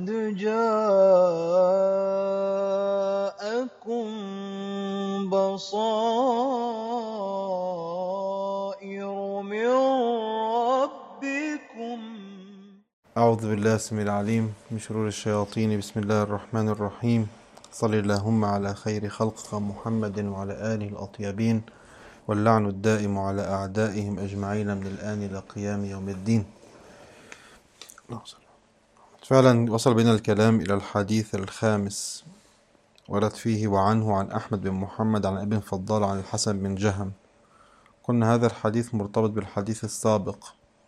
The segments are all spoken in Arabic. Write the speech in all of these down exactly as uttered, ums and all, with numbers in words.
جاءكم بصائر من ربكم. أعوذ بالله السميع العليم من شرور الشياطين. بسم الله الرحمن الرحيم. صل اللهم على خير خلقك محمد وعلى آله الأطيبين، واللعن الدائم على أعدائهم أجمعين من الآن إلى قيام يوم الدين. فعلا وصل بنا الكلام إلى الحديث الخامس، ورد فيه وعنه عن أحمد بن محمد عن ابن فضال عن الحسن بن جهم. قلنا هذا الحديث مرتبط بالحديث السابق.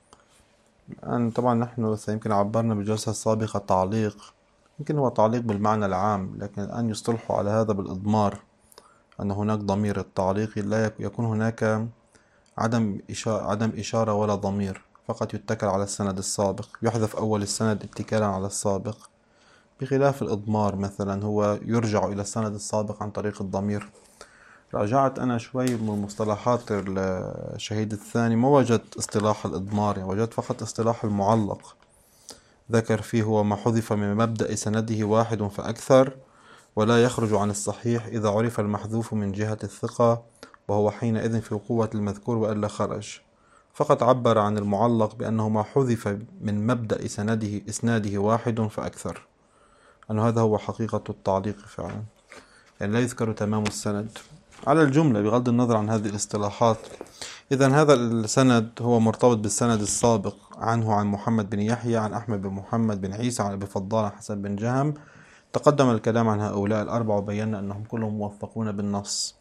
الآن طبعا نحن سيمكن عبرنا بالجلسة السابقة تعليق، يمكن هو تعليق بالمعنى العام، لكن الآن يصطلح على هذا بالإضمار، أن هناك ضمير التعليق لا يكون هناك عدم إشارة, عدم إشارة ولا ضمير، فقط يتكل على السند السابق، يحذف أول السند اتكالا على السابق، بخلاف الإضمار مثلا هو يرجع إلى السند السابق عن طريق الضمير. راجعت أنا شوي من مصطلحات الشهيد الثاني، ما وجدت اصطلاح الإضمار، يعني وجدت فقط اصطلاح المعلق. ذكر فيه هو ما حذف من مبدأ سنده واحد فأكثر، ولا يخرج عن الصحيح إذا عرف المحذوف من جهة الثقة، وهو حينئذ في قوة المذكور وإلا خرج. فقط عبر عن المعلق بأنه ما حذف من مبدأ سنده إسناده واحد فأكثر، أن هذا هو حقيقة التعليق فعلا، يعني لا يذكر تمام السند على الجملة بغض النظر عن هذه الاصطلاحات. إذن هذا السند هو مرتبط بالسند السابق عنه عن محمد بن يحيى عن أحمد بن محمد بن عيسى عن أبي فضال عن حسن بن جهم. تقدم الكلام عن هؤلاء الأربعة وبينا أنهم كلهم موثقون بالنص،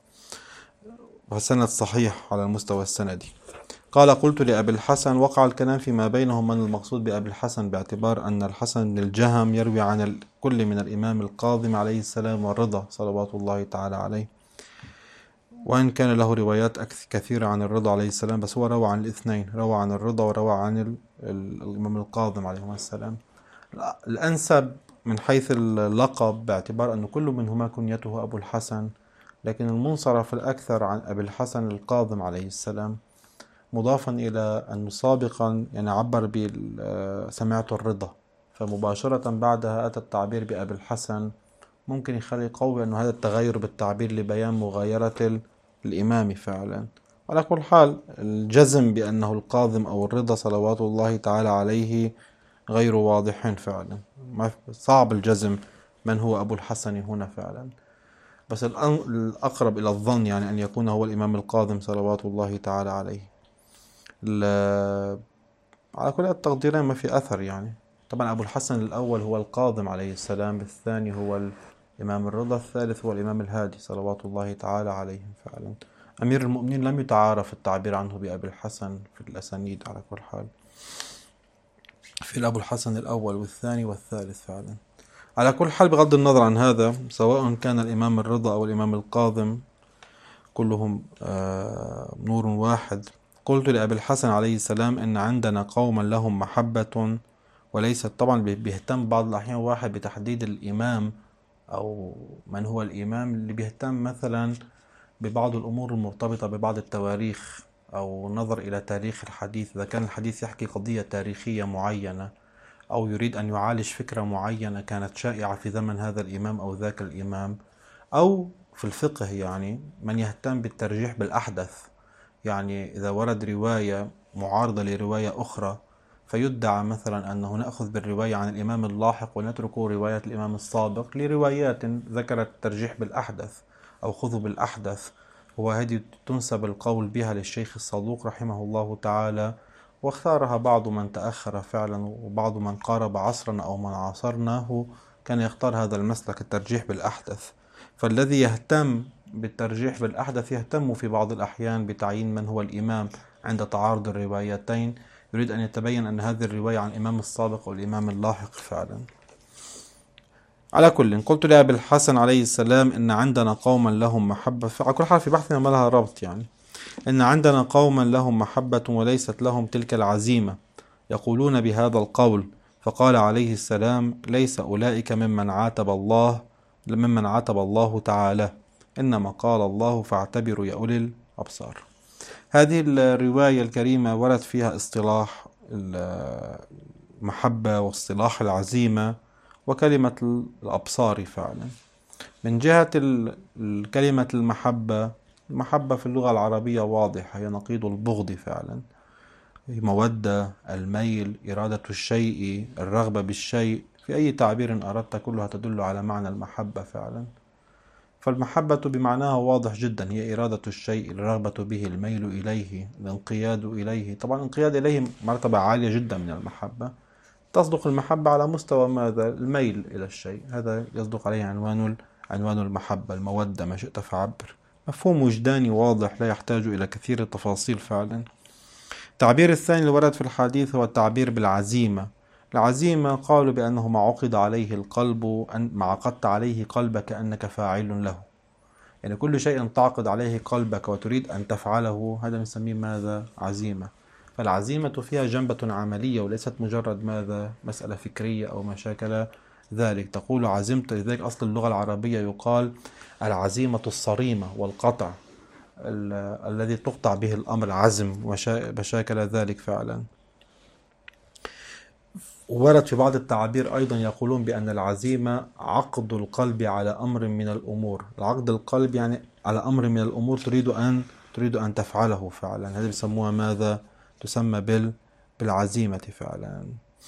وسند صحيح على المستوى السندي. قال: قلت لأبي الحسن، وقع الكلام فيما بينهم من المقصود بأبي الحسن، باعتبار أن الحسن بن الجهم يروي عن كل من الإمام الكاظم عليه السلام والرضا صلوات الله تعالى عليه، وإن كان له روايات كثيرة عن الرضا عليه السلام، بس هو روى عن الاثنين، روى عن الرضا وروى عن الإمام الكاظم عليه السلام. الأنسب من حيث اللقب باعتبار أن كل منهما كنيته أبو الحسن، لكن المنصرف الأكثر عن أبي الحسن الكاظم عليه السلام، مضافا إلى أن سابقا يعني عبر بسمعت الرضا، فمباشرة بعدها أتى التعبير بأبي الحسن، ممكن يخلي قوي أن هذا التغير بالتعبير لبيان مغايرة الإمام فعلا. على كل حال الجزم بأنه الكاظم أو الرضا صلوات الله تعالى عليه غير واضحين فعلا، صعب الجزم من هو أبو الحسن هنا فعلا، بس الأقرب إلى الظن يعني أن يكون هو الإمام الكاظم صلوات الله تعالى عليه. على كل التقديرين ما في أثر يعني. طبعا أبو الحسن الأول هو الكاظم عليه السلام، الثاني هو الإمام الرضا، الثالث هو الإمام الهادي صلوات الله تعالى عليهم فعلا. أمير المؤمنين لم يتعارف التعبير عنه بأبي الحسن في الأسانيد على كل حال، في أبو الحسن الأول والثاني والثالث فعلا. على كل حال بغض النظر عن هذا، سواء كان الإمام الرضا أو الإمام الكاظم كلهم آه نور واحد. قلت لأبي الحسن عليه السلام إن عندنا قوما لهم محبة وليست، طبعا بيهتم بعض الأحيان واحد بتحديد الإمام أو من هو الإمام، اللي بيهتم مثلا ببعض الأمور المرتبطة ببعض التواريخ أو نظر إلى تاريخ الحديث، إذا كان الحديث يحكي قضية تاريخية معينة أو يريد أن يعالج فكرة معينة كانت شائعة في زمن هذا الإمام أو ذاك الإمام، أو في الفقه يعني من يهتم بالترجيح بالأحدث، يعني إذا ورد رواية معارضة لرواية أخرى فيدعى مثلا أنه نأخذ بالرواية عن الإمام اللاحق ونترك رواية الإمام السابق لروايات ذكرت الترجيح بالأحدث أو خذوا بالأحدث، وهذه تنسب القول بها للشيخ الصدوق رحمه الله تعالى، واختارها بعض من تأخر فعلا، وبعض من قارب عصرنا أو من عاصرناه كان يختار هذا المسلك الترجيح بالأحدث. فالذي يهتم بالترجيح بالأحدث يهتم في بعض الأحيان بتعيين من هو الإمام عند تعارض الروايتين، يريد أن يتبين أن هذه الرواية عن الإمام السابق أو الإمام اللاحق فعلا. على كل، قلت لأبي الحسن عليه السلام إن عندنا قوما لهم محبة، على كل حال في بحثنا ما لها ربط يعني، إن عندنا قوما لهم محبة وليست لهم تلك العزيمة يقولون بهذا القول، فقال عليه السلام: ليس أولئك ممن عاتب الله ممن عاتب الله تعالى، إنما قال الله فاعتبروا يا أولي الأبصار. هذه الرواية الكريمة ورد فيها اصطلاح المحبة واصطلاح العزيمة، وكلمة الأبصار فعلا. من جهة كلمة المحبة، المحبة في اللغة العربية واضحة، هي نقيض البغض فعلا، مودة، الميل، إرادة الشيء، الرغبة بالشيء، في أي تعبير أردت كلها تدل على معنى المحبة فعلا. فالمحبة بمعناها واضح جدا، هي إرادة الشيء، الرغبة به، الميل إليه، الانقياد إليه. طبعا الانقياد إليه مرتبة عالية جدا من المحبة. تصدق المحبة على مستوى ماذا؟ الميل إلى الشيء، هذا يصدق عليه عنوان عنوان المحبة، المودة، ما شئت فعبر. مفهوم وجداني واضح لا يحتاج إلى كثير التفاصيل فعلا. التعبير الثاني اللي ورد في الحديث هو التعبير بالعزيمة. العزيمة قالوا بأنه ما عقد عليه القلب، أن ما عقدت عليه قلبك أنك فاعل له، يعني كل شيء تعقد عليه قلبك وتريد أن تفعله، هذا نسميه ماذا؟ عزيمة. فالعزيمة فيها جنبة عملية وليست مجرد ماذا؟ مسألة فكرية أو ما شاكل ذلك. تقول عزمت، لذلك أصل اللغة العربية يقال العزيمة الصريمة والقطع الذي تقطع به الأمر، عزم وشاكل ذلك فعلا. ورد في بعض التعابير أيضا يقولون بأن العزيمة عقد القلب على أمر من الأمور. العقد القلب يعني على أمر من الأمور تريد أن تريد أن تفعله فعلا، هذا بيسموها ماذا؟ تسمى بال بالعزيمة فعلا.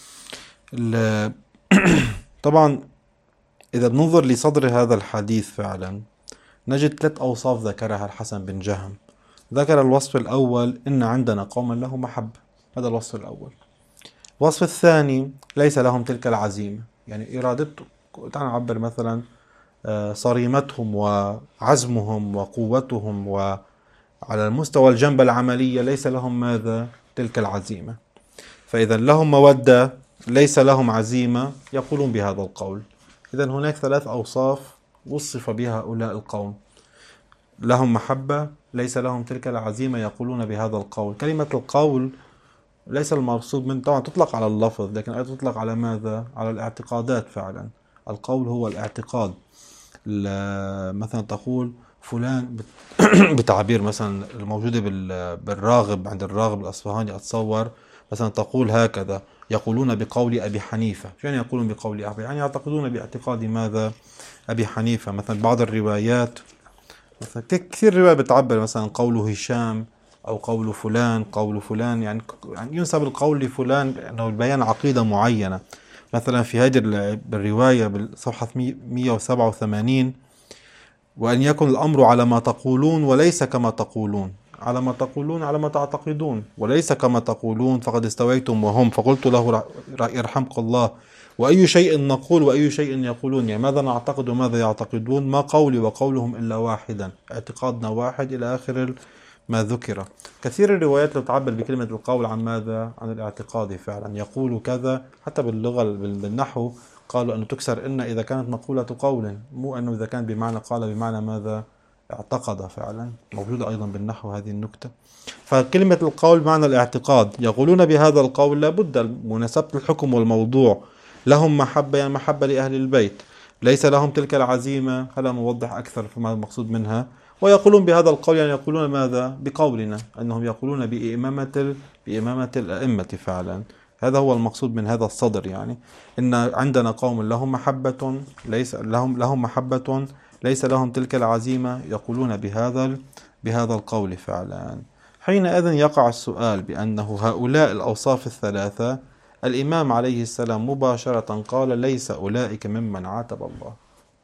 طبعا إذا بننظر لصدر هذا الحديث فعلا نجد ثلاث أوصاف ذكرها الحسن بن جهم. ذكر الوصف الأول إن عندنا قوما له محبة، هذا الوصف الأول. الوصف الثاني ليس لهم تلك العزيمة، يعني إرادته، تعال نعبر مثلا صريمتهم وعزمهم وقوتهم، وعلى المستوى الجنبة العملية ليس لهم ماذا؟ تلك العزيمة. فإذا لهم مودة ليس لهم عزيمة، يقولون بهذا القول. إذا هناك ثلاث أوصاف وصف بها هؤلاء القوم: لهم محبة، ليس لهم تلك العزيمة، يقولون بهذا القول. كلمة القول ليس المقصود من طبعا تطلق على اللفظ، لكن أيضا تطلق على ماذا؟ على الاعتقادات فعلا. القول هو الاعتقاد. مثلا تقول فلان بتعبير مثلا الموجودة بالراغب، عند الراغب الأصفهاني أتصور، مثلا تقول هكذا: يقولون بقول أبي حنيفة. شو يعني يقولون بقول أبي؟ يعني يعتقدون باعتقاد ماذا؟ أبي حنيفة. مثلا بعض الروايات، مثلا كثير رواية بتعبر مثلا قول هشام أو قول فلان، قول فلان، يعني يعني ينسب القول لفلان أنه بيان عقيدة معينة. مثلا في هذه الرواية بالصفحة مئة وسبعة وثمانين: وأن يكن الأمر على ما تقولون وليس كما تقولون. على ما تقولون على ما تعتقدون، وليس كما تقولون فقد استويتم وهم. فقلت له يرحمك الله: وأي شيء نقول وأي شيء يقولون؟ يعني ماذا نعتقد وماذا يعتقدون؟ ما قولي وقولهم إلا واحدا، اعتقادنا واحد، إلى آخر ما ذكر. كثير الروايات تعبر بكلمة القول عن ماذا؟ عن الاعتقاد فعلا. يقول كذا، حتى باللغة بالنحو قالوا أنه تكسر إن إذا كانت مقولة قول، مو أنه إذا كان بمعنى قال بمعنى ماذا؟ اعتقد فعلا. موجودة أيضا بالنحو هذه النكتة. فكلمة القول بمعنى الاعتقاد. يقولون بهذا القول لابد مناسبة الحكم والموضوع. لهم محبة، يعني محبة لأهل البيت. ليس لهم تلك العزيمة، هذا موضح أكثر فيما المقصود منها. ويقولون بهذا القول، يعني يقولون ماذا؟ بقولنا، أنهم يقولون بإمامة بإمامة الأئمة فعلا. هذا هو المقصود من هذا الصدر، يعني إن عندنا قوم لهم محبة، ليس لهم لهم محبة ليس لهم تلك العزيمة، يقولون بهذا بهذا القول فعلا. حينئذ يقع السؤال بأنه هؤلاء الأوصاف الثلاثة الإمام عليه السلام مباشرة قال: ليس أولئك ممن عاتب الله.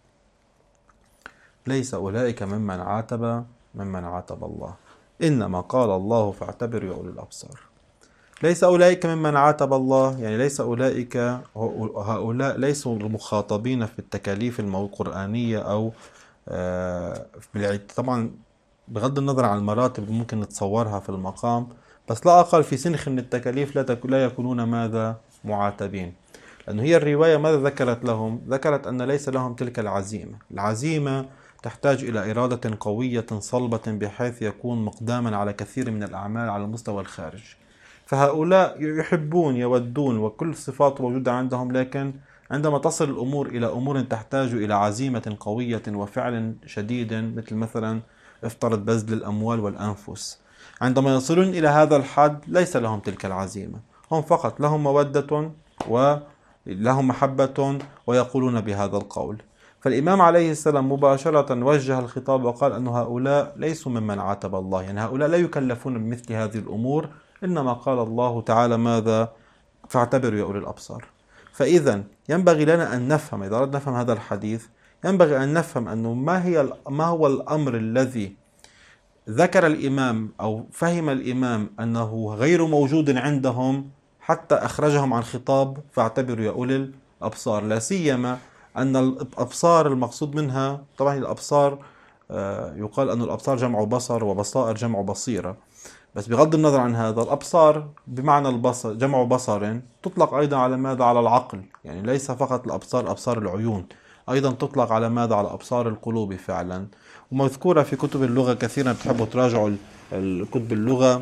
ليس أولئك ممن عاتب ممن عاتب الله، إنما قال الله فاعتبروا يا أولي الأبصار. ليس أولئك ممن عاتب الله، يعني ليس أولئك هؤلاء ليسوا المخاطبين في التكاليف القرآنية أو آه طبعا بغض النظر عن المراتب ممكن نتصورها في المقام، بس لا أقل في سنخ من التكاليف لا, لا يكونون ماذا؟ معاتبين. لأنه هي الرواية ماذا ذكرت لهم؟ ذكرت أن ليس لهم تلك العزيمة. العزيمة تحتاج إلى إرادة قوية صلبة بحيث يكون مقداما على كثير من الأعمال على المستوى الخارج. فهؤلاء يحبون، يودون، وكل الصفات موجودة عندهم، لكن عندما تصل الأمور إلى أمور تحتاج إلى عزيمة قوية وفعل شديد، مثل مثلا افترض بذل الأموال والأنفس، عندما يصلون إلى هذا الحد ليس لهم تلك العزيمة. هم فقط لهم مودة و لهم محبة ويقولون بهذا القول. فالإمام عليه السلام مباشرة وجه الخطاب وقال أن هؤلاء ليسوا ممن عاتب الله، يعني هؤلاء لا يكلفون بمثل هذه الأمور، إنما قال الله تعالى ماذا؟ فاعتبروا يا أولي الأبصار. فإذا ينبغي لنا أن نفهم، إذا أردنا نفهم هذا الحديث ينبغي أن نفهم أنه ما هي ما هو الأمر الذي ذكر الإمام أو فهم الإمام أنه غير موجود عندهم حتى أخرجهم عن خطاب فاعتبروا يا أولي الأبصار، لا سيما أن الأبصار المقصود منها طبعا الأبصار يقال أن الأبصار جمع بصر وبصائر جمع بصيرة، بس بغض النظر عن هذا الأبصار بمعنى البصر جمع بصر تطلق أيضا على ماذا؟ على العقل، يعني ليس فقط الأبصار أبصار العيون، أيضا تطلق على ماذا؟ على أبصار القلوب فعلا، ومذكورة في كتب اللغة كثيرا. بتحبوا تراجعوا الكتب اللغة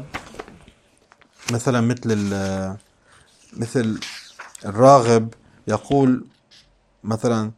مثلا مثل مثل الراغب يقول مثلا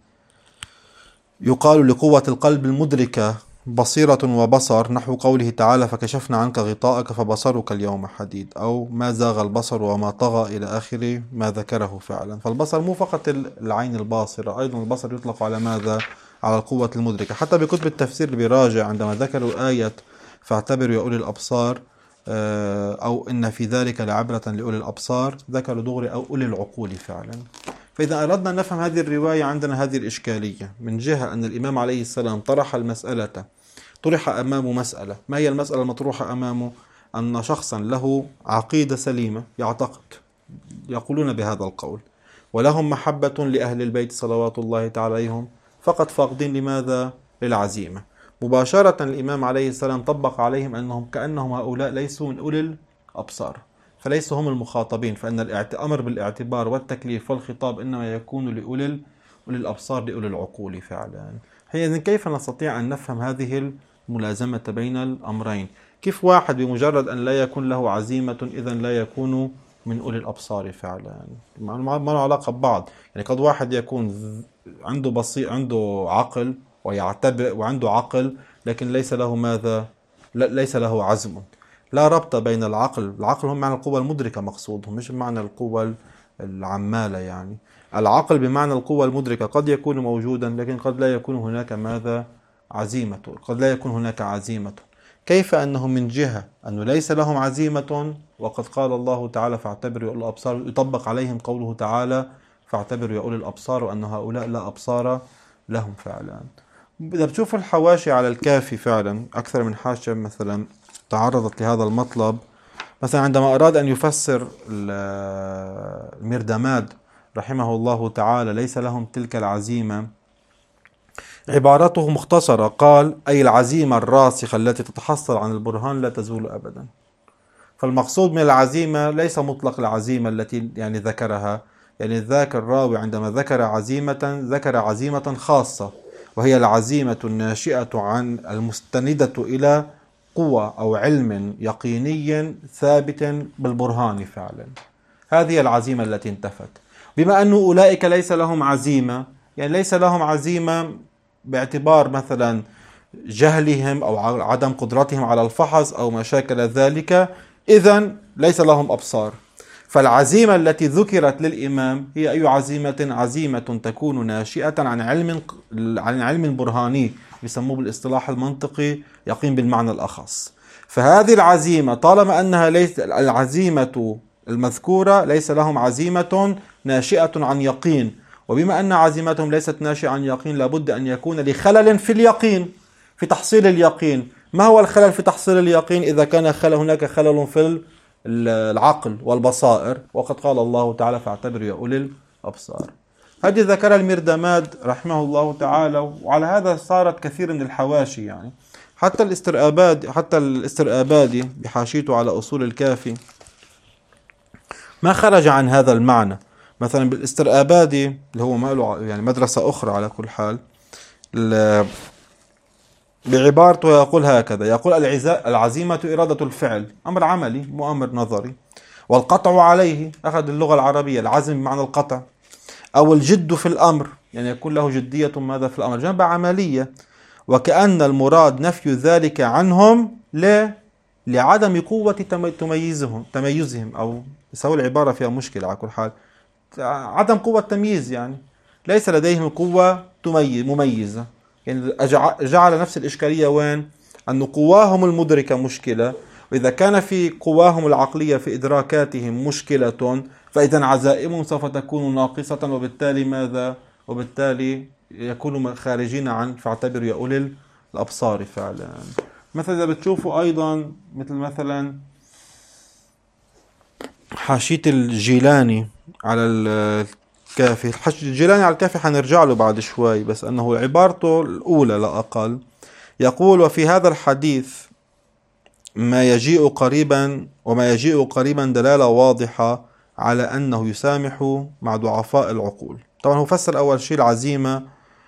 يقال لقوة القلب المدركة بصيرة وبصر، نحو قوله تعالى فكشفنا عنك غطاءك فبصرك اليوم حديد، أو ما زاغ البصر وما طغى إلى آخر ما ذكره فعلا. فالبصر مو فقط العين الباصرة، أيضا البصر يطلق على ماذا؟ على القوة المدركة. حتى بكتب التفسير اللي بيراجع عندما ذكروا آية فاعتبروا يا أولي الأبصار أو إن في ذلك لعبرة لأولي الأبصار، ذكروا دغري أو أولي العقول فعلا. فإذا أردنا أن نفهم هذه الرواية عندنا هذه الإشكالية، من جهة أن الإمام عليه السلام طرح المسألة، طرح أمامه مسألة، ما هي المسألة المطروحة أمامه؟ أن شخصا له عقيدة سليمة يعتقد يقولون بهذا القول ولهم محبة لأهل البيت صلوات الله تعالى عليهم، فقط فاقدين لماذا؟ للعزيمة. مباشرة الإمام عليه السلام طبق عليهم أنهم كأنهم هؤلاء ليسوا من أولي الأبصار، فليسوا هم المخاطبين، فإن الأمر بالاعتبار والتكليف والخطاب إنما يكون لأولي الأبصار لأولي العقول فعلا. حينئذ كيف نستطيع أن نفهم هذه الملازمة بين الأمرين؟ كيف واحد بمجرد أن لا يكون له عزيمة إذن لا يكون من أولي الأبصار فعلا؟ ما له علاقة ببعض. يعني قد واحد يكون عنده بصير عنده عقل ويعتبر وعنده عقل لكن ليس له ماذا؟ ليس له عزم. لا ربط بين العقل، العقل هم معنى القوة المدركة مقصودهم، مش بمعنى القوة العمالة. يعني العقل بمعنى القوة المدركة قد يكون موجودا لكن قد لا يكون هناك ماذا؟ عزيمة، قد لا يكون هناك عزيمة. كيف أنه من جهة أنه ليس لهم عزيمة وقد قال الله تعالى فاعتبروا يا أولي الأبصار، يطبق عليهم قوله تعالى فاعتبروا يا أولي الأبصار، وأن هؤلاء لا أبصار لهم فعلا. إذا بتشوف الحواشي على الكافي فعلا أكثر من حاشية مثلا تعرضت لهذا المطلب. مثلا عندما أراد أن يفسر المردماد رحمه الله تعالى ليس لهم تلك العزيمة، عبارته مختصرة، قال أي العزيمة الراسخة التي تتحصل عن البرهان لا تزول أبدا. فالمقصود من العزيمة ليس مطلق العزيمة التي يعني ذكرها، يعني ذاك الراوي عندما ذكر عزيمة ذكر عزيمة خاصة، وهي العزيمة الناشئة عن المستندة إلى قوة أو علم يقيني ثابت بالبرهان فعلا. هذه العزيمة التي انتفت. بما أن أولئك ليس لهم عزيمة، يعني ليس لهم عزيمة باعتبار مثلا جهلهم أو عدم قدرتهم على الفحص أو ما شاكل ذلك، إذن ليس لهم أبصار. فالعزيمة التي ذكرت للإمام هي أي عزيمة؟ عزيمة تكون ناشئة عن علم عن علم برهاني يسموه بالاصطلاح المنطقي يقين بالمعنى الأخص. فهذه العزيمة طالما أنها ليس العزيمة المذكورة ليس لهم عزيمة ناشئة عن يقين، وبما أن عزيمتهم ليست ناشئة عن يقين لابد أن يكون لخلل في اليقين، في تحصيل اليقين. ما هو الخلل في تحصيل اليقين؟ إذا كان خلل هناك خلل في العقل والبصائر، وقد قال الله تعالى فاعتبروا يا أولي الأبصار. هذه ذكر المردماد رحمه الله تعالى، وعلى هذا صارت كثير من الحواشي. يعني حتى الاسترآبادي حتى الاسترآبادي بحاشيته على أصول الكافي ما خرج عن هذا المعنى. مثلا بالاسترآبادي اللي هو ما له يعني مدرسة أخرى على كل حال، بعبارته يقول هكذا، يقول العزيمة إرادة الفعل، أمر عملي مو أمر نظري، والقطع عليه أخذ اللغة العربية العزم بمعنى القطع، أو الجد في الأمر يعني يكون له جدية ماذا في الأمر جنب عملية، وكأن المراد نفي ذلك عنهم لا لعدم قوة تميزهم تميزهم أو يسوي العبارة فيها مشكلة على كل حال، عدم قوة تمييز، يعني ليس لديهم قوة تميز مميزة. يعني جعل نفس الإشكالية وين؟ أن قواهم المدركة مشكلة، وإذا كان في قواهم العقلية في إدراكاتهم مشكلة فإذا عزائمهم سوف تكون ناقصة، وبالتالي ماذا؟ وبالتالي يكونوا خارجين عن فاعتبروا يا أولي الأبصار فعلا. مثلا إذا بتشوفوا أيضا مثل مثلا حاشية الجيلاني على الكافي، الجيلاني على الكافي حنرجع له بعد شوي، بس أنه عبارته الأولى لا أقل يقول: وفي هذا الحديث ما يجيء قريبا وما يجيء قريبا دلالة واضحة على أنه يسامح مع ضعفاء العقول. طبعا هو فسر أول شيء العزيمة،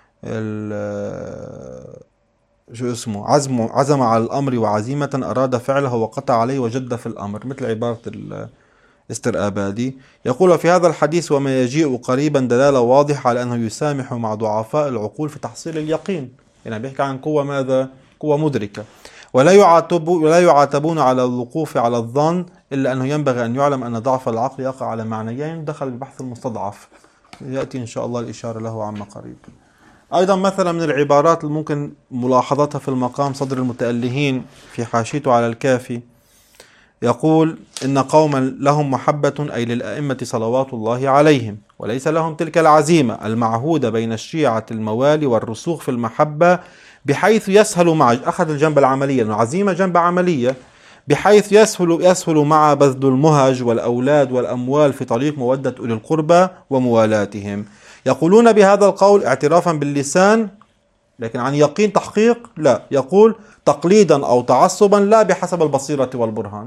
شو اسمه عزم عزم على الأمر وعزيمة أراد فعله وقطع عليه وجد في الأمر، مثل عبارة الاسترآبادي. يقول: في هذا الحديث وما يجيء قريبا دلالة واضحة على أنه يسامح مع ضعفاء العقول في تحصيل اليقين. يعني بيحكي عن قوة ماذا؟ قوة مدركة. ولا يعاتب ولا يعاتبون على الوقوف على الظن، إلا أنه ينبغي أن يعلم أن ضعف العقل يقع على معنيين دخل البحث المستضعف، يأتي إن شاء الله الإشارة له عما قريب. أيضا مثلا من العبارات اللي ممكن ملاحظتها في المقام صدر المتألهين في حاشيته على الكافي، يقول: إن قوما لهم محبة أي للأئمة صلوات الله عليهم، وليس لهم تلك العزيمة المعهودة بين الشيعة الموالي والرسوخ في المحبة، بحيث يسهل مع أخذ الجنب العملية، العزيمة جنب عملية، بحيث يسهل يسهل مع بذل المهج والأولاد والأموال في طريق مودة أولي القربى وموالاتهم. يقولون بهذا القول اعترافا باللسان، لكن عن يقين تحقيق لا. يقول: تقليدا أو تعصبا لا بحسب البصيرة والبرهان.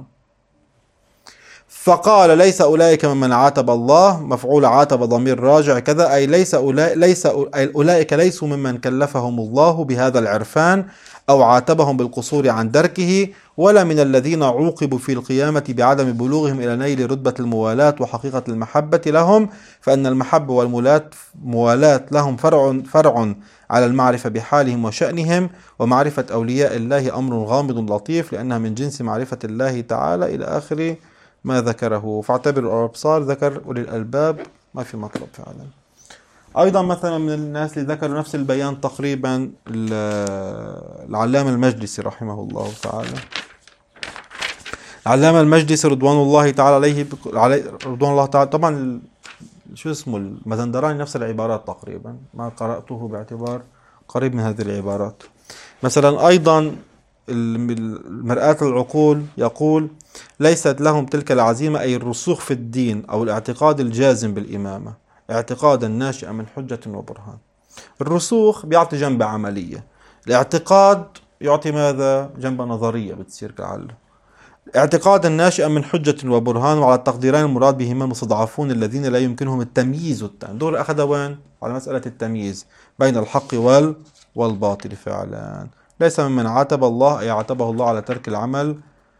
فقال: ليس أولئك ممن عاتب الله، مفعول عاتب ضمير راجع كذا، أي ليس أولئك, ليس أولئك ليسوا ممن كلفهم الله بهذا العرفان أو عاتبهم بالقصور عن دركه، ولا من الذين عوقبوا في القيامة بعدم بلوغهم إلى نيل رتبة الموالاة وحقيقة المحبة لهم، فإن المحبة والموالاة لهم فرع, فرع على المعرفة بحالهم وشأنهم، ومعرفة أولياء الله أمر غامض لطيف، لأنها من جنس معرفة الله تعالى إلى آخر ما ذكره. فاعتبروا الأبصار ذكر أولي الألباب، ما في مطلب فعلا. أيضا مثلا من الناس اللي ذكروا نفس البيان تقريبا العلامة المجلسي رحمه الله تعالى. العلامة المجلسي رضوان الله تعالى عليه رضوان الله تعالى طبعا شو اسمه المزندراني نفس العبارات تقريبا، ما قرأته باعتبار قريب من هذه العبارات. مثلا أيضا المرآة العقول يقول: ليست لهم تلك العزيمة أي الرسوخ في الدين أو الاعتقاد الجازم بالإمامة، اعتقادا ناشئا من حجة وبرهان. الرسوخ بيعطي جنب عملية، الاعتقاد يعطي ماذا؟ جنب نظرية بتصير كعله. اعتقادا ناشئا من حجة وبرهان، وعلى التقديرين المراد بهما المستضعفون الذين لا يمكنهم التمييز التام. دور أخذ وين؟ على مسألة التمييز بين الحق وال والباطل فعلا. ليس ممن عاتب الله أي عاتبه الله على ترك العمل.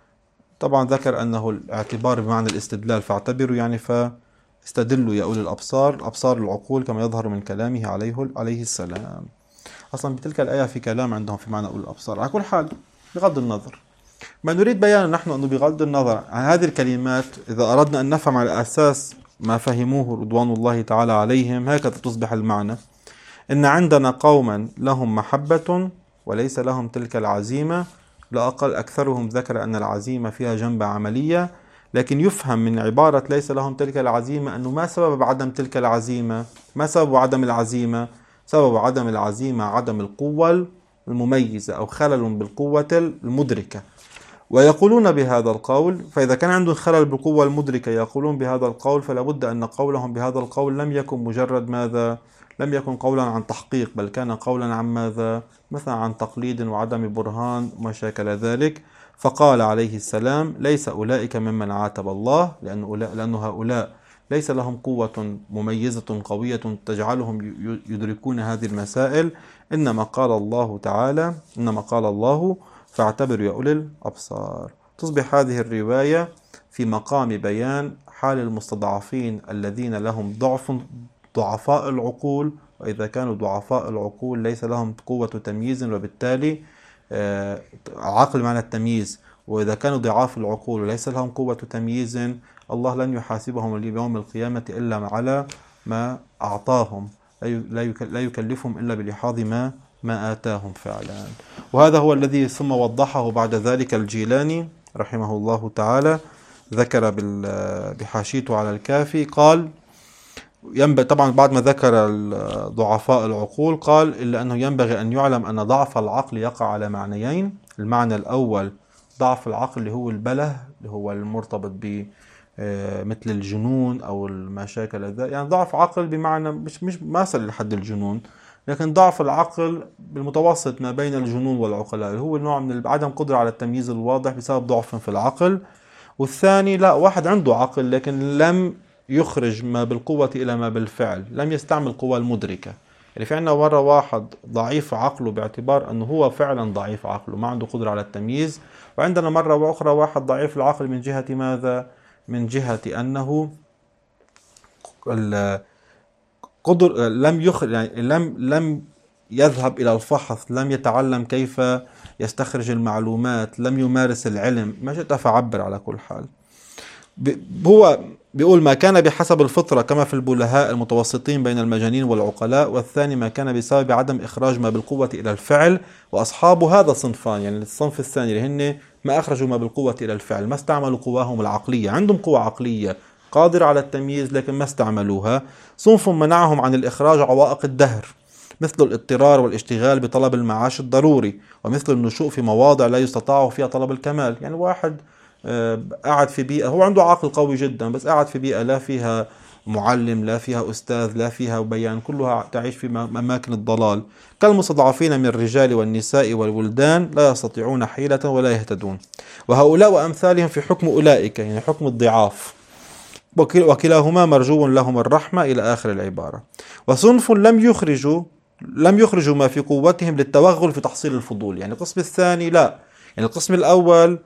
طبعا ذكر أنه الاعتبار بمعنى الاستدلال، فاعتبروا يعني فاستدلوا يا أولي الأبصار، الأبصار العقول كما يظهر من كلامه عليه عليه السلام. أصلا بتلك الآية في كلام عندهم في معنى أولي الأبصار. على كل حال بغض النظر ما نريد بيان نحن أنه بغض النظر عن هذه الكلمات، إذا أردنا أن نفهم على أساس ما فهموه رضوان الله تعالى عليهم هكذا تصبح المعنى: إن عندنا قوما لهم محبة وليس لهم تلك العزيمة. لا أقل أكثرهم ذكر أن العزيمة فيها جنب عملية، لكن يفهم من عبارة ليس لهم تلك العزيمة أنه ما سبب عدم تلك العزيمة؟ ما سبب عدم العزيمة؟ سبب عدم العزيمة عدم القوة المميزة أو خلل بالقوة المدركة. ويقولون بهذا القول، فإذا كان عندهم خلل بالقوة المدركة يقولون بهذا القول، فلا بد أن قولهم بهذا القول لم يكن مجرد ماذا؟ لم يكن قولا عن تحقيق، بل كان قولا عن ماذا؟ مثلا عن تقليد وعدم برهان وما شاكل ذلك. فقال عليه السلام: ليس أولئك ممن عاتب الله، لأن, لأن هؤلاء ليس لهم قوة مميزة قوية تجعلهم يدركون هذه المسائل، إنما قال الله تعالى إنما قال الله فاعتبروا يا أولي الأبصار. تصبح هذه الرواية في مقام بيان حال المستضعفين الذين لهم ضعف ضعفاء العقول، وإذا كانوا ضعفاء العقول ليس لهم قوة تمييز، وبالتالي عقل معنى التمييز، وإذا كانوا ضعاف العقول وليس لهم قوة تمييز الله لن يحاسبهم اليوم القيامة إلا على ما أعطاهم، لا يكلفهم إلا بلحاظ ما ما آتاهم فعلا. وهذا هو الذي ثم وضحه بعد ذلك الجيلاني رحمه الله تعالى، ذكر بحاشيته على الكافي، قال ينبغي طبعا بعد ما ذكر ضعفاء العقول قال إلا أنه ينبغي أن يعلم أن ضعف العقل يقع على معنيين. المعنى الأول ضعف العقل اللي هو البله، اللي هو المرتبط ب مثل الجنون أو المشاكل ذا، يعني ضعف عقل بمعنى مش مش ما يصل لحد الجنون، لكن ضعف العقل بالمتوسط ما بين الجنون والعقلاء، اللي هو نوع من عدم قدرة على التمييز الواضح بسبب ضعف في العقل. والثاني لا، واحد عنده عقل لكن لم يخرج ما بالقوة إلى ما بالفعل، لم يستعمل القوة المدركة. يعني في عندنا مرة واحد ضعيف عقله باعتبار أنه هو فعلا ضعيف عقله ما عنده قدرة على التمييز، وعندنا مرة أخرى واحد ضعيف العقل من جهة ماذا؟ من جهة أنه قدر لم يخرج، يعني لم لم يذهب إلى الفحص، لم يتعلم كيف يستخرج المعلومات، لم يمارس العلم، ما شئت فعبر. على كل حال هو بيقول ما كان بحسب الفطرة كما في البلهاء المتوسطين بين المجانين والعقلاء، والثاني ما كان بسبب عدم إخراج ما بالقوة إلى الفعل، وأصحاب هذا صنفان، يعني الصنف الثاني اللي هن ما أخرجوا ما بالقوة إلى الفعل، ما استعملوا قواهم العقلية، عندهم قوة عقلية قادرة على التمييز لكن ما استعملوها. صنف منعهم عن الإخراج عوائق الدهر، مثل الاضطرار والاشتغال بطلب المعاش الضروري، ومثل النشوء في مواضع لا يستطاع فيها طلب الكمال. يعني واحد قاعد في بيئة هو عنده عقل قوي جدا بس قاعد في بيئة لا فيها معلم، لا فيها أستاذ، لا فيها بيان، كلها تعيش في أماكن الضلال، كالمستضعفين من الرجال والنساء والولدان لا يستطيعون حيلة ولا يهتدون. وهؤلاء وأمثالهم في حكم أولئك، يعني حكم الضعاف، وكلاهما مرجو لهم الرحمة إلى آخر العبارة. وصنف لم يخرجوا لم يخرجوا ما في قوتهم للتوغل في تحصيل الفضول، يعني القسم الثاني لا، يعني القسم الأول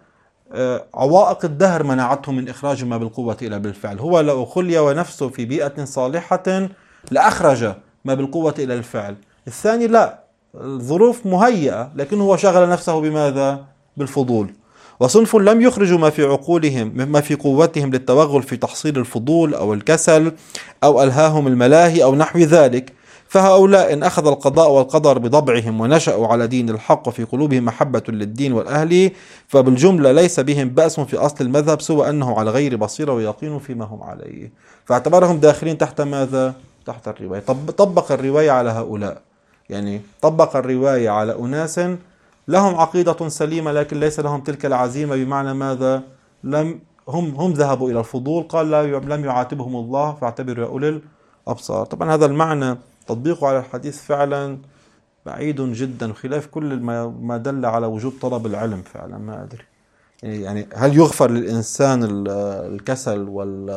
عوائق الدهر منعتهم من إخراج ما بالقوة إلى بالفعل، هو لو خلي ونفسه في بيئة صالحة لأخرج ما بالقوة إلى الفعل. الثاني لا، الظروف مهيئة لكن هو شغل نفسه بماذا؟ بالفضول. وصنف لم يخرجوا ما في عقولهم ما في قوتهم للتوغل في تحصيل الفضول أو الكسل أو ألهاهم الملاهي أو نحو ذلك، فهؤلاء إن أخذ القضاء والقدر بضبعهم ونشأوا على دين الحق وفي قلوبهم محبة للدين والأهل، فبالجملة ليس بهم بأس في أصل المذهب سوى أنه على غير بصيرة ويقين فيما هم عليه، فاعتبرهم داخلين تحت ماذا؟ تحت الرواية. طب طبق الرواية على هؤلاء، يعني طبق الرواية على أناس لهم عقيدة سليمة لكن ليس لهم تلك العزيمة، بمعنى ماذا؟ لم هم هم ذهبوا إلى الفضول، قال لا لم يعاتبهم الله فاعتبروا يا أولي الأبصار. طبعا هذا المعنى تطبيقه على الحديث فعلا بعيد جدا، خلاف كل ما دل على وجوب طلب العلم فعلا. ما أدري يعني هل يغفر للإنسان الكسل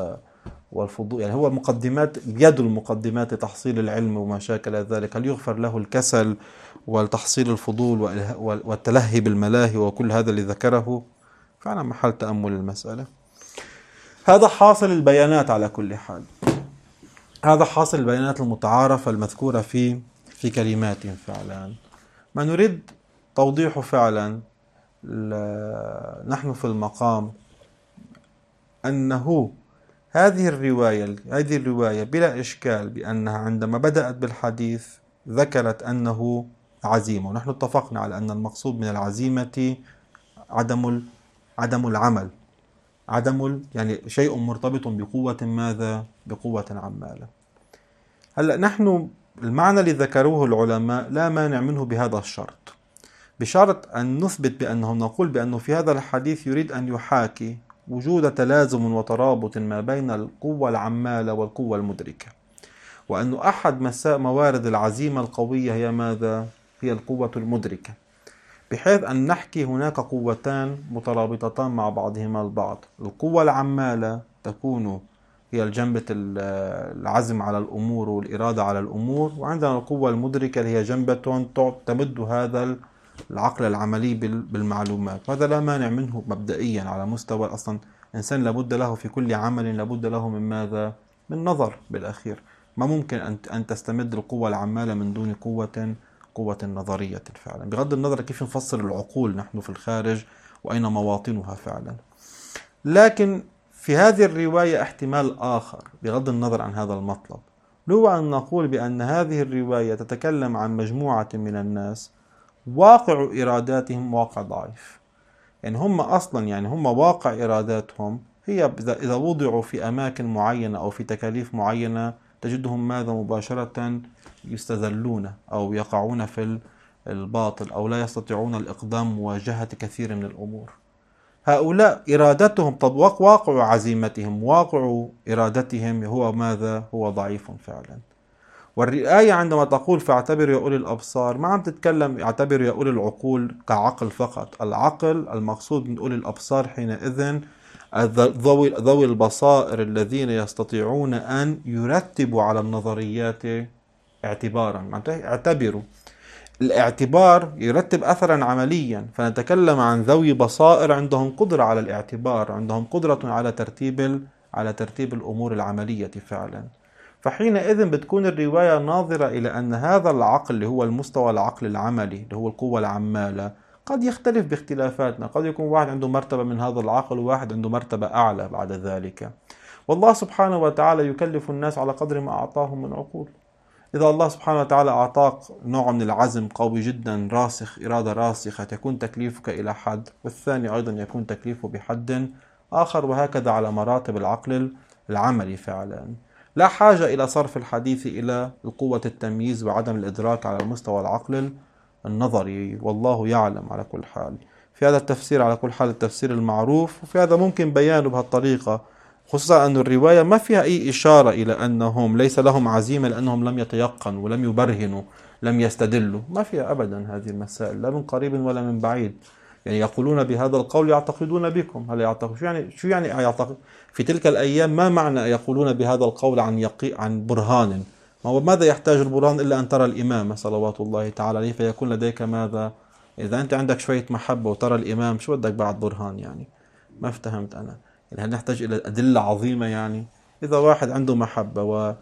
والفضول؟ يعني هو مقدمات بيد المقدمات لتحصيل العلم وما شاكل ذلك، هل يغفر له الكسل والتحصيل الفضول والتلهي بالملاهي وكل هذا اللي ذكره؟ فعلا محل تأمل المسألة. هذا حاصل البيانات على كل حال، هذا حاصل البيانات المتعارفة المذكورة في في كلمات فعلا. ما نريد توضيحه فعلا نحن في المقام أنه هذه الرواية هذه الرواية بلا إشكال بأنها عندما بدأت بالحديث ذكرت أنه عزيمة، ونحن اتفقنا على أن المقصود من العزيمة عدم عدم العمل، عدم يعني شيء مرتبط بقوة ماذا؟ بقوة عمالة. هلأ نحن المعنى اللي ذكروه العلماء لا مانع منه بهذا الشرط، بشرط أن نثبت بأنه نقول بأنه في هذا الحديث يريد أن يحاكي وجود تلازم وترابط ما بين القوة العمالة والقوة المدركة، وأن أحد مساء موارد العزيمة القوية هي ماذا؟ هي القوة المدركة، بحيث أن نحكي هناك قوتان مترابطتان مع بعضهما البعض. القوة العمالة تكون هي الجنبة العزم على الأمور والإرادة على الأمور، وعندنا القوة المدركة اللي هي جنبة تمد هذا العقل العملي بالمعلومات. وهذا لا مانع منه مبدئيا على مستوى أصلا إنسان لابد له في كل عمل لابد له من ماذا؟ من نظر بالأخير. ما ممكن أن تستمد القوة العمالة من دون قوة قوة نظرية فعلا، بغض النظر كيف نفسر العقول نحن في الخارج وأين مواطنها فعلا. لكن في هذه الرواية احتمال آخر بغض النظر عن هذا المطلب، هو أن نقول بأن هذه الرواية تتكلم عن مجموعة من الناس واقع إراداتهم واقع ضعيف. يعني هم أصلا يعني هم واقع إراداتهم هي إذا وضعوا في أماكن معينة أو في تكاليف معينة تجدهم ماذا مباشرة يستذلون أو يقعون في الباطل أو لا يستطيعون الإقدام مواجهة كثير من الأمور. هؤلاء إرادتهم طب واقع عزيمتهم واقع إرادتهم هو ماذا؟ هو ضعيف فعلا. والآية عندما تقول فاعتبروا يا أولي الأبصار ما عم تتكلم اعتبروا يا أولي العقول كعقل فقط. العقل المقصود من أولي الأبصار حينئذ ذوي ذوي البصائر الذين يستطيعون أن يرتبوا على النظريات اعتبارا. اعتبروا الاعتبار يرتب أثرا عمليا، فنتكلم عن ذوي بصائر عندهم قدرة على الاعتبار، عندهم قدرة على ترتيب على ترتيب الأمور العملية فعلا. فحينئذ بتكون الرواية ناظرة إلى أن هذا العقل اللي هو المستوى العقل العملي اللي هو القوة العمالة قد يختلف باختلافاتنا، قد يكون واحد عنده مرتبة من هذا العقل وواحد عنده مرتبة أعلى بعد ذلك. والله سبحانه وتعالى يكلف الناس على قدر ما أعطاهم من عقول. إذا الله سبحانه وتعالى أعطاك نوع من العزم قوي جدا راسخ، إرادة راسخة، يكون تكليفك إلى حد، والثاني أيضا يكون تكليفه بحد آخر، وهكذا على مراتب العقل العملي فعلا. لا حاجة إلى صرف الحديث إلى قوة التمييز وعدم الإدراك على المستوى العقل النظري، والله يعلم على كل حال. في هذا التفسير على كل حال التفسير المعروف، وفي هذا ممكن بيانه بهالطريقة، خصوصا أن الرواية ما فيها أي إشارة إلى أنهم ليس لهم عزيمة لأنهم لم يتيقنوا ولم يبرهنوا لم يستدلوا، ما فيها أبدا هذه المسائل لا من قريب ولا من بعيد. يعني يقولون بهذا القول يعتقدون بكم، هل يعتقد شو يعني شو يعني يعتقد في تلك الأيام؟ ما معنى يقولون بهذا القول عن يقي عن برهان؟ ما هو ماذا يحتاج البرهان إلا أن ترى الإمام صلوات الله تعالى عليه فيكون لديك ماذا؟ إذا أنت عندك شوية محبة وترى الإمام شو بدك بعد برهان؟ يعني ما افتهمت أنا. يعني هل نحتاج إلى أدلة عظيمة؟ يعني إذا واحد عنده محبة و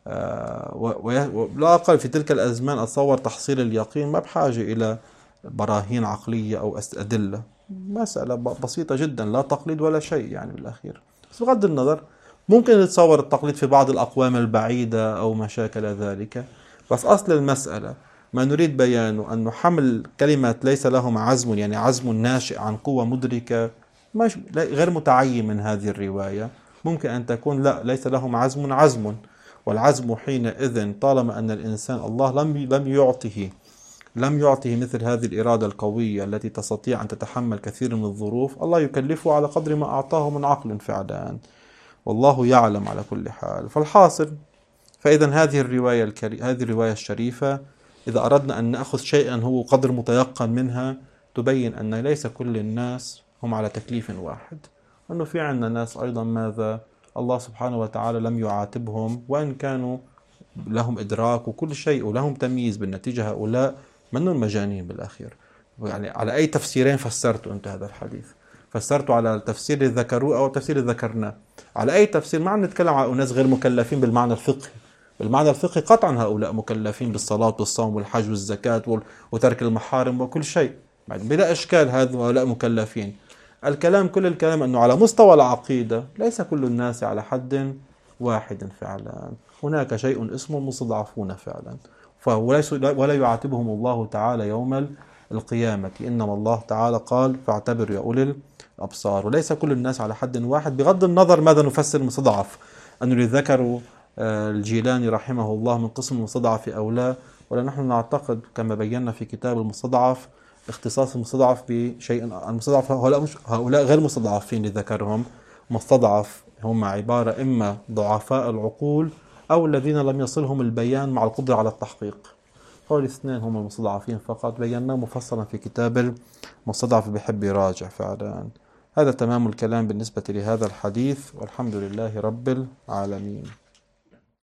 ولا أقل في تلك الأزمان أتصور تحصيل اليقين ما بحاجة إلى براهين عقلية أو أدلة، مسألة بسيطة جدا لا تقليد ولا شيء يعني بالأخير. بس بغض النظر ممكن نتصور التقليد في بعض الأقوام البعيدة أو ما شاكل ذلك، بس أصل المسألة ما نريد بيانه أنه حمل كلمة ليس لهم عزم يعني عزم ناشئ عن قوة مدركة مش غير متعين من هذه الرواية. ممكن أن تكون لا ليس لهم عزم عزم، والعزم حينئذ طالما أن الإنسان الله لم لم يعطه لم يعطه مثل هذه الإرادة القوية التي تستطيع أن تتحمل كثير من الظروف، الله يكلفه على قدر ما أعطاه من عقل فعلا، والله يعلم على كل حال. فالحاصل فإذا هذه الرواية الكري... هذه الرواية الشريفة إذا أردنا أن نأخذ شيئا هو قدر متيقن منها تبين أن ليس كل الناس هم على تكليف واحد، أنه في عندنا ناس أيضا ماذا الله سبحانه وتعالى لم يعاتبهم وإن كانوا لهم إدراك وكل شيء ولهم تمييز، بالنتيجة هؤلاء منهم مجانين بالأخير. يعني على أي تفسيرين فسرتوا أنت هذا الحديث؟ فسرتوا على التفسير اللي ذكروه أو التفسير اللي ذكرناه؟ على أي تفسير؟ ما عم نتكلم على أناس غير مكلفين بالمعنى الفقهي، بالمعنى الفقهي قطعا هؤلاء مكلفين بالصلاة والصوم والحج والزكاة وترك المحارم وكل شيء بلا إشكال، هؤلاء مكلفين. الكلام كل الكلام أنه على مستوى العقيدة ليس كل الناس على حد واحد فعلا، هناك شيء اسمه مستضعفون فعلا، فوليس ولا يعاتبهم الله تعالى يوم القيامة، إنما الله تعالى قال فاعتبروا يا أولي الأبصار، وليس كل الناس على حد واحد بغض النظر ماذا نفسر مستضعف، أنه اللي ذكروا الجيلاني رحمه الله من قسم المستضعف أو لا، ولا نحن نعتقد كما بينا في كتاب المستضعف اختصاص المستضعف بشيء. المستضعف هؤلاء, مش هؤلاء غير مستضعفين اللي ذكرهم، مستضعف هم عبارة إما ضعفاء العقول أو الذين لم يصلهم البيان مع القدرة على التحقيق، هؤلاء الاثنين هم المستضعفين فقط، بيناه مفصلا في كتاب المستضعف بحب يراجع فعلا. هذا تمام الكلام بالنسبة لهذا الحديث، والحمد لله رب العالمين.